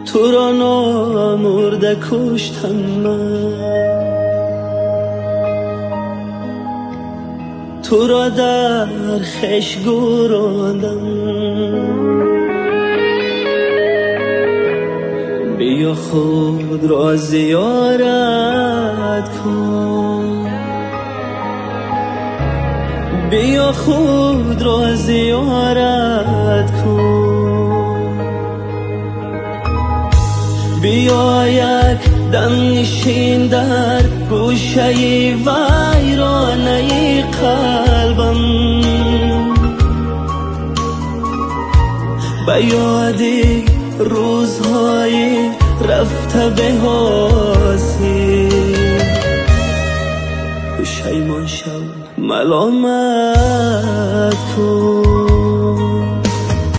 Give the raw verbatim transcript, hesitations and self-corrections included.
تو را نامرده کشتم من، تو را در خش گراندم. بیا خود را زیارت کن، بیا خود را زیارت کن. بیا یک دم نشین در گوشه ویرانه قلبم، به یادی روزهای رفته به حاصل. پشیمان شو ملامت کن.